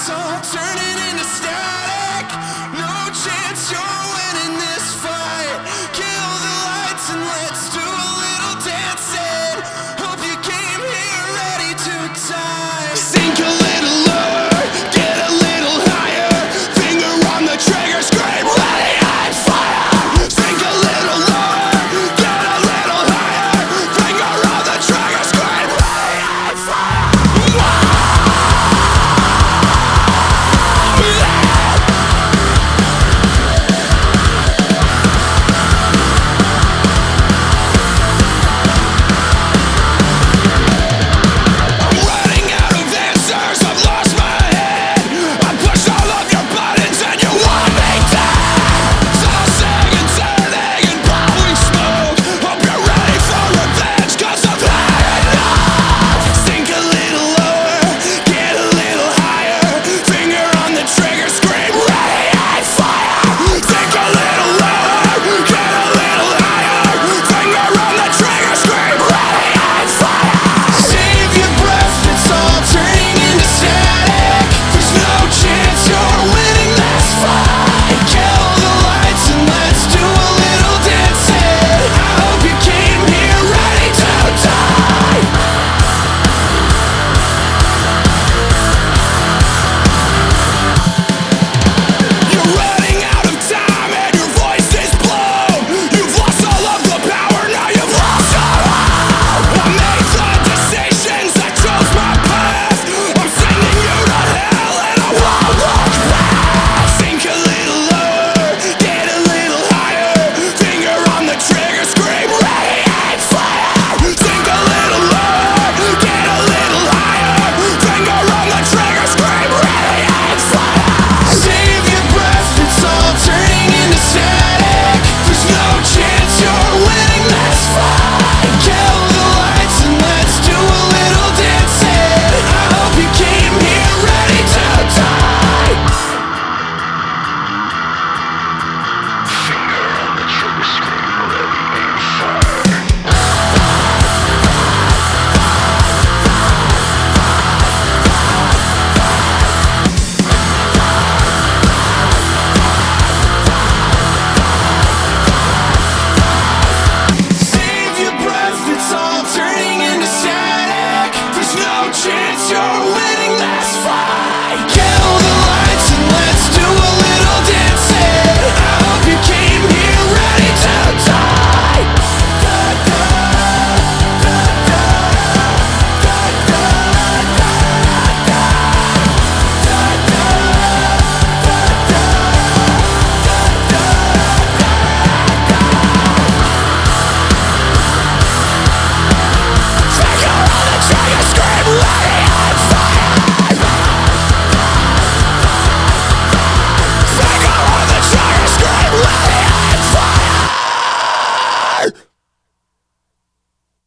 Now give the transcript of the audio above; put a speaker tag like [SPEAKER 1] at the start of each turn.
[SPEAKER 1] it's all turning into static. No chance you're winning this fight. Kill the lights and let's do a little dancing. Hope you came here ready to die. Sink a little lower, get a little higher. Finger on the trigger, scream ready and fire. Sink a little lower, get a little higher. Finger on the trigger, scream ready and fire. Chance you're